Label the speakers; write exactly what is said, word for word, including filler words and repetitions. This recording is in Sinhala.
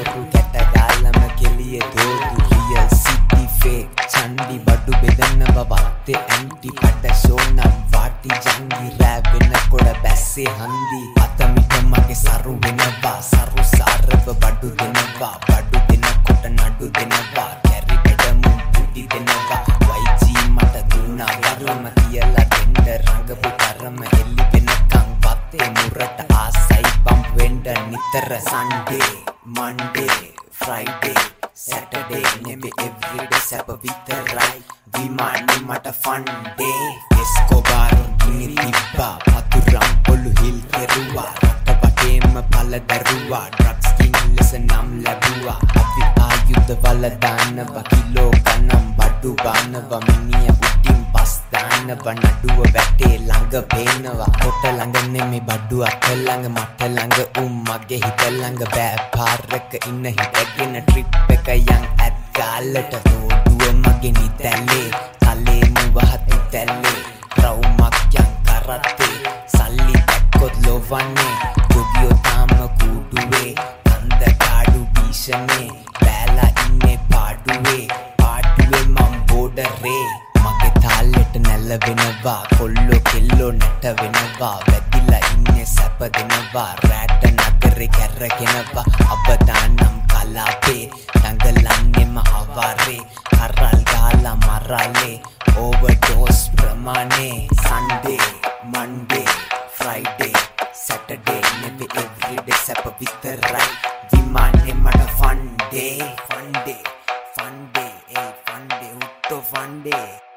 Speaker 1: කරු කැට ගාලම කෙලිය දෝදු real city fake චන්ඩි බඩු බෙදන්න බවත්තේ ඇන්ටි පඩ ෂෝනම් වාටි ජංගි රෑ වෙනකොට බැස්සේ හන්දි අතමිට මගේ සරු වෙනවා සරු සාරව බඩු දෙනවා බඩු දෙනකොට නඩු දෙනවා කැරි බෙදමු පුටි දෙනවා වයිජී මට දුන්නා වරම කියලා දෙන්න රඟපු තරම එල්ලි වෙනකන් වත්තේ මුරට ආසයි බම්ප් වෙන්න නිතර Sunday Monday Friday Saturday නෙමෙ everyday සැප විතරයි විමානේ මට fun day එස්කෝබාර් ගිනි තිබ්බා පතුරම් පොළු හිල් කෙරුවා රට වටේම පළ දරුවා ඩ්‍රග්ස් කින් ලෙස නම් ලැබුවා අපි ආයුධ වල දානවා කිලෝ ගණන් බඩු බානවා මිනිය උටින් පස් දානවා නඩුව වැටේ ළඟ පේනවා කොට ළඟ නෙමෙ බඩු අත ළඟ මට ළඟ උම් මගේ හිත ළඟ බෑ පාරක ඉන්න හිතගෙන ට්‍රිප් එක යන් ඇත් ගාලට නෝඩුව මගේ නිතැල්ලේ තලේ මුවහත් නිතැල්ලේ රවුමක් යන් කරත්තේ සල්ලි දැක්කොත් ලොවන්නේ යොගියෝ තාම කූඩුවේ කන්ද කාඩු භීෂණේ බෑලා ඉන්නේ පාඩුවේ පාඩුවේ මම් බෝඩරේ මගේ තාලෙට නැලවෙනවා කොල්ලෝ කෙල්ලෝ නැට වෙනවා වැදිලා ඉන්නේ සැප දෙනවා රැට නගරේ කැරගෙනවා අවදානම් කලාපේ දඟලන්නේම අවාරේ කරල් ගාලා මරාලේ ඕවර්ඩෝස් ප්‍රමාණේ Sunday Monday Friday Saturday නෙමෙ everyday සැප විතරයි විමානේ මට fun day fun day fun day hey fun day උත්තෝ fun day